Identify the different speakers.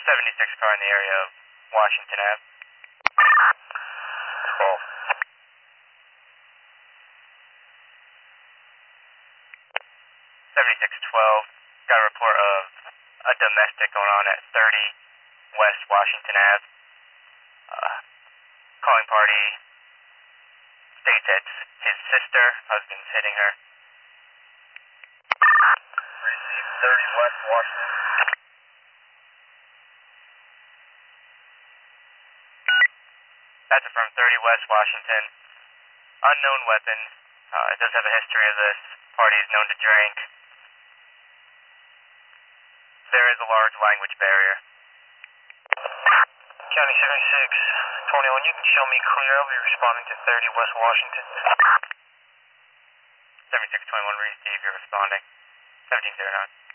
Speaker 1: 76 car in the area of Washington Ave.
Speaker 2: 12.
Speaker 1: 7612, got a report of a domestic going on at 30 West Washington Ave. Calling party states it's his sister, husband's hitting her.
Speaker 2: Received 30 West Washington.
Speaker 1: That's from 30 West Washington. Unknown weapon. It does have a history of this. Party is known to drink. There is a large language barrier.
Speaker 2: County 7621, you can show me clear. I'll be responding to 30 West Washington.
Speaker 1: 7621, receive, you're responding. 1709.